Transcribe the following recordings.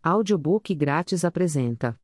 Audiobook grátis apresenta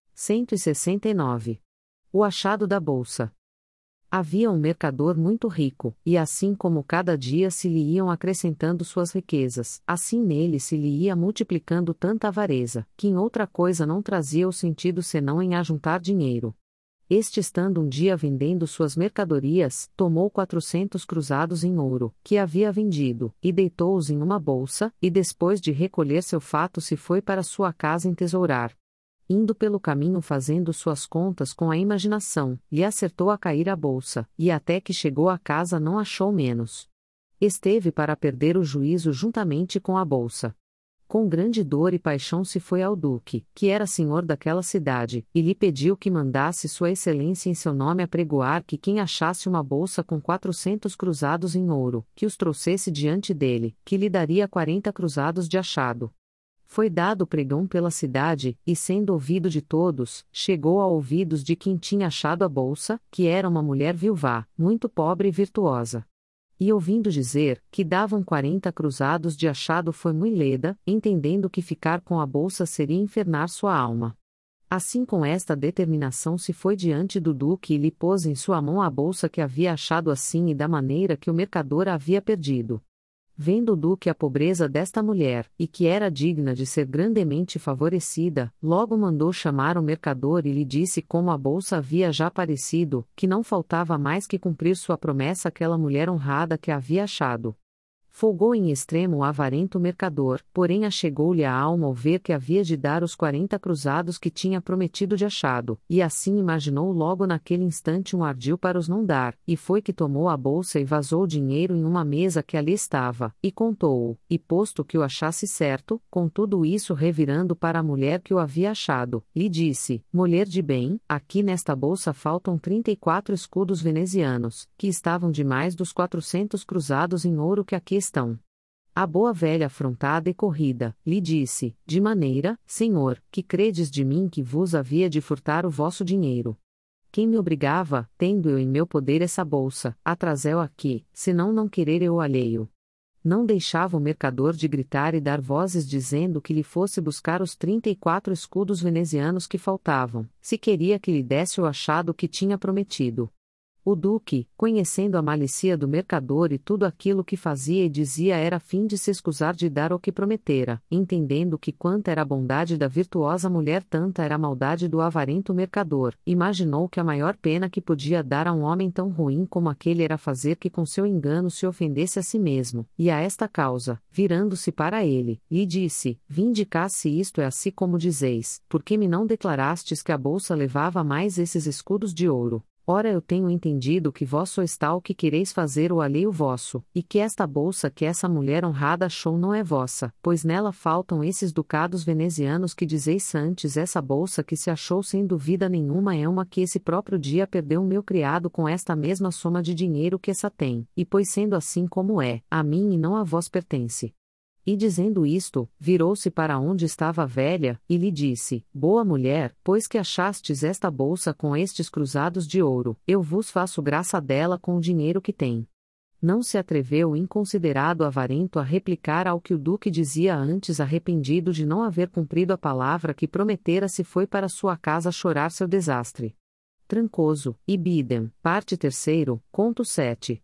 169. O achado da bolsa. Havia um mercador muito rico, e assim como cada dia se lhe iam acrescentando suas riquezas, assim nele se lhe ia multiplicando tanta avareza, que em outra coisa não trazia o sentido senão em ajuntar dinheiro. Este, estando um dia vendendo suas mercadorias, tomou 400 cruzados em ouro, que havia vendido, e deitou-os em uma bolsa, e depois de recolher seu fato se foi para sua casa entesourar. Indo pelo caminho fazendo suas contas com a imaginação, lhe acertou a cair a bolsa, e até que chegou à casa não achou menos. Esteve para perder o juízo juntamente com a bolsa. Com grande dor e paixão se foi ao duque, que era senhor daquela cidade, e lhe pediu que mandasse sua excelência em seu nome apregoar que quem achasse uma bolsa com 400 cruzados em ouro, que os trouxesse diante dele, que lhe daria 40 cruzados de achado. Foi dado pregão pela cidade, e sendo ouvido de todos, chegou a ouvidos de quem tinha achado a bolsa, que era uma mulher viúva, muito pobre e virtuosa. E ouvindo dizer, que davam 40 cruzados de achado foi muito leda, entendendo que ficar com a bolsa seria infernar sua alma. Assim com esta determinação se foi diante do duque e lhe pôs em sua mão a bolsa que havia achado assim e da maneira que o mercador a havia perdido. Vendo o duque a pobreza desta mulher, e que era digna de ser grandemente favorecida, logo mandou chamar o mercador e lhe disse como a bolsa havia já parecido, que não faltava mais que cumprir sua promessa àquela mulher honrada que a havia achado. Folgou em extremo o avarento mercador, porém achegou-lhe a alma ao ver que havia de dar os 40 cruzados que tinha prometido de achado, e assim imaginou logo naquele instante um ardil para os não dar, e foi que tomou a bolsa e vazou o dinheiro em uma mesa que ali estava, e contou-o, e posto que o achasse certo, com tudo isso revirando para a mulher que o havia achado, lhe disse: mulher de bem, aqui nesta bolsa faltam 34 escudos venezianos, que estavam demais dos 400 cruzados em ouro que aqui estão. A boa velha afrontada e corrida, lhe disse, de maneira, Senhor, que credes de mim que vos havia de furtar o vosso dinheiro? Quem me obrigava, tendo eu em meu poder essa bolsa, a trazê-la aqui, senão não querer eu o alheio? Não deixava o mercador de gritar e dar vozes dizendo que lhe fosse buscar os 34 escudos venezianos que faltavam, se queria que lhe desse o achado que tinha prometido. O duque, conhecendo a malícia do mercador e tudo aquilo que fazia e dizia era a fim de se escusar de dar o que prometera, entendendo que quanta era a bondade da virtuosa mulher tanta era a maldade do avarento mercador, imaginou que a maior pena que podia dar a um homem tão ruim como aquele era fazer que com seu engano se ofendesse a si mesmo, e a esta causa, virando-se para ele, lhe disse: vinde cá se isto é assim como dizeis, porque me não declarastes que a bolsa levava mais esses escudos de ouro? Ora eu tenho entendido que vós sois tal que quereis fazer o alheio vosso, e que esta bolsa que essa mulher honrada achou não é vossa, pois nela faltam esses ducados venezianos que dizeis antes essa bolsa que se achou sem dúvida nenhuma é uma que esse próprio dia perdeu o meu criado com esta mesma soma de dinheiro que essa tem, e pois sendo assim como é, a mim e não a vós pertence. E dizendo isto, virou-se para onde estava a velha, e lhe disse: boa mulher, pois que achastes esta bolsa com estes cruzados de ouro, eu vos faço graça dela com o dinheiro que tem. Não se atreveu o inconsiderado avarento a replicar ao que o duque dizia antes, arrependido de não haver cumprido a palavra que prometera, se foi para sua casa chorar seu desastre. Trancoso, Ibidem, parte 3º, conto 7.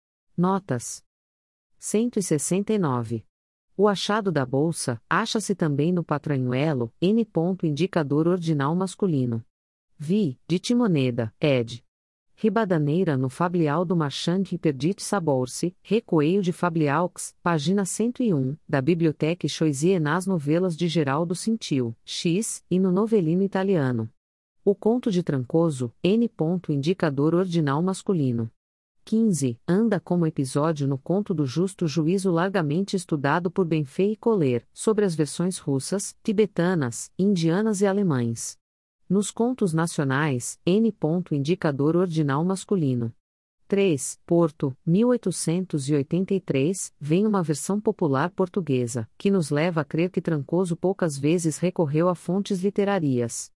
Notas. 169. O achado da bolsa, acha-se também no Patranhuelo, N. Indicador ordinal masculino. Vi, de Timoneda, ed. Ribadaneira no Fablial do Marchand Perdit Saborse, Recoeio de Fabliaux, página 101, da Biblioteca Choisie nas novelas de Geraldo Cintil, X, e no Novelino Italiano. O conto de Trancoso, N. Indicador ordinal masculino. 15. Anda como episódio no conto do Justo Juízo largamente estudado por Benfei e Collet, sobre as versões russas, tibetanas, indianas e alemães. Nos contos nacionais, N. Indicador ordinal masculino. 3. Porto, 1883, vem uma versão popular portuguesa, que nos leva a crer que Trancoso poucas vezes recorreu a fontes literárias.